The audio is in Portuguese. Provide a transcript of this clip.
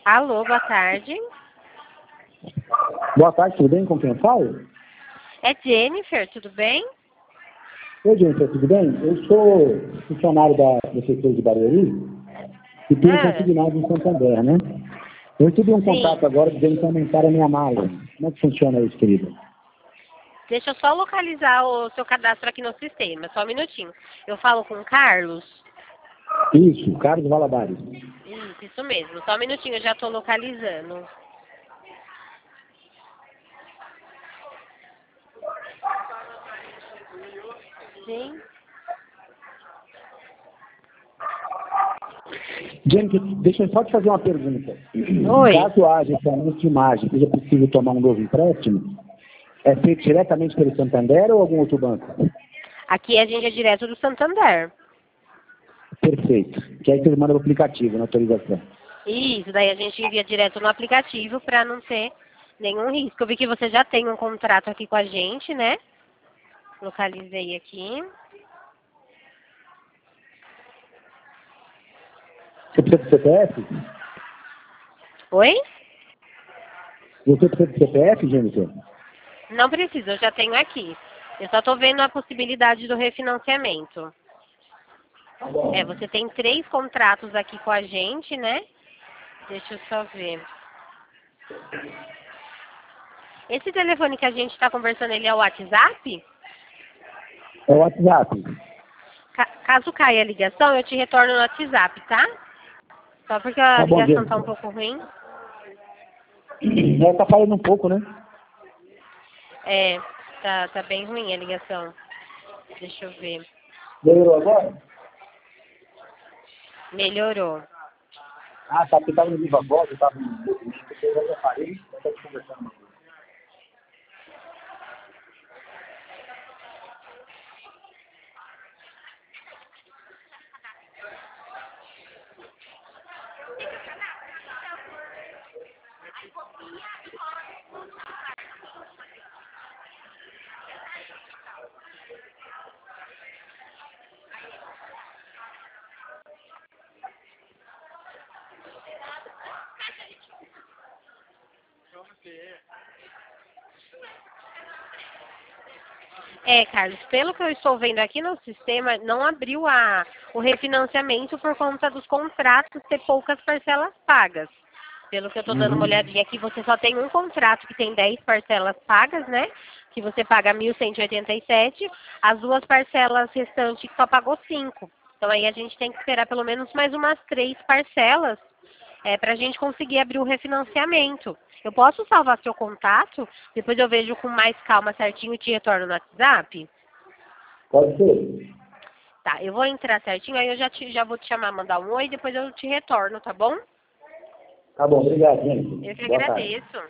Alô, boa tarde. Boa tarde, tudo bem? Com quem eu falo? É Jennifer, tudo bem? Oi, Jennifer, tudo bem? Eu sou funcionário da Prefeitura de Barueri e tenho consignado em Santander, né? Eu recebi um Sim. contato agora dizendo que aumentaram a minha malha. Como é que funciona isso, querida? Deixa eu só localizar o seu cadastro aqui no sistema, só um minutinho. Eu falo com o Carlos? Isso, Carlos Valadares. Isso mesmo, só um minutinho, eu já estou localizando. Sim. Jennifer, deixa eu só te fazer uma pergunta. Oi. Caso haja esse aumento de imagem, seja possível tomar um novo empréstimo, é feito diretamente pelo Santander ou algum outro banco? Aqui a gente é direto do Santander. Perfeito. Que aí você manda o aplicativo na autorização. Isso, daí a gente envia direto no aplicativo para não ter nenhum risco. Eu vi que você já tem um contrato aqui com a gente, né? Localizei aqui. Você precisa do CPF? Oi? Você precisa do CPF, Jennifer? Não precisa, eu já tenho aqui. Eu só estou vendo a possibilidade do refinanciamento. Você tem 3 contratos aqui com a gente, né? Deixa eu só ver. Esse telefone que a gente está conversando, ele é o WhatsApp? É o WhatsApp. Caso caia a ligação, eu te retorno no WhatsApp, tá? Só porque a Tá bom, ligação tá um Jennifer. pouco ruim. Tá falando um pouco, né? Tá bem ruim a ligação. Deixa eu ver. Melhorou agora? Melhorou. Ah, tá, porque tava no Viva Voz, eu tava no movimento, eu já parei, eu tô te conversando. Carlos, pelo que eu estou vendo aqui no sistema, não abriu o refinanciamento por conta dos contratos ter poucas parcelas pagas. Pelo que eu estou dando uma olhadinha aqui, você só tem um contrato que tem 10 parcelas pagas, né? Que você paga 1.187. As 2 parcelas restantes que só pagou 5. Então aí a gente tem que esperar pelo menos mais umas 3 parcelas para a gente conseguir abrir o refinanciamento. Eu posso salvar seu contato, depois eu vejo com mais calma certinho e te retorno no WhatsApp? Pode ser. Tá, eu vou entrar certinho, aí eu já vou te chamar, mandar um oi, depois eu te retorno, tá bom? Tá bom, obrigado, gente. Eu que Boa tarde. agradeço.